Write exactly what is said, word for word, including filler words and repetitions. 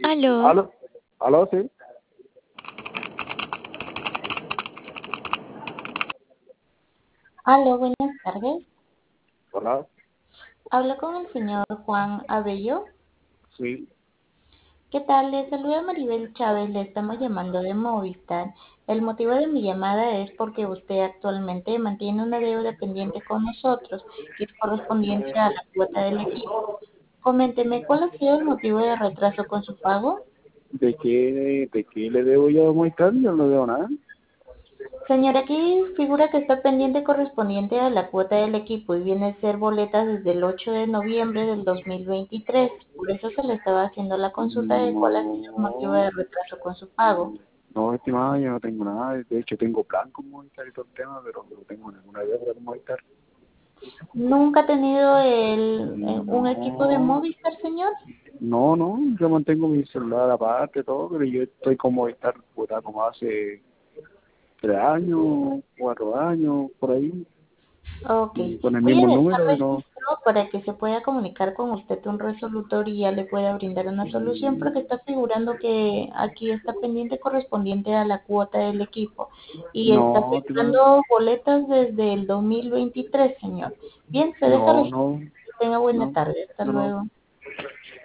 Aló, ¿Aló? ¿Aló? Sí. aló, buenas tardes. Hola. Hablo con el señor Juan Abello. Sí. ¿Qué tal? Le saluda Maribel Chávez, le estamos llamando de Movistar. El motivo de mi llamada es porque usted actualmente mantiene una deuda pendiente con nosotros, que es correspondiente a la cuota del equipo. Coménteme, ¿cuál ha sido el motivo de retraso con su pago? ¿De qué, de qué le debo yo a Movistar? Yo no le debo nada. Señora, aquí figura que está pendiente correspondiente a la cuota del equipo y viene a ser boletas desde el ocho de noviembre del dos mil veintitrés. Por eso se le estaba haciendo la consulta de cuál ha sido el motivo No, de retraso con su pago. no, estimada, yo no tengo nada. De hecho, tengo plan con Movistar y todo el tema, pero no tengo ninguna deuda con Movistar. ¿Nunca ha tenido el, eh, un equipo de No, Movistar, señor? no, no. Yo mantengo mi celular aparte, todo, pero yo estoy con Movistar, puta, como hace tres años, cuatro años, por ahí, Ok. y con el Voy a mismo dejar número y no. registro para que se pueda comunicar con usted un resolutor y ya le pueda brindar una solución porque está figurando que aquí está pendiente correspondiente a la cuota del equipo y está No, estimada, figurando boletas desde el dos mil veintitrés, señor. Bien, se deja no, registro. no, Que tenga buena no, tarde. Hasta no, no. luego.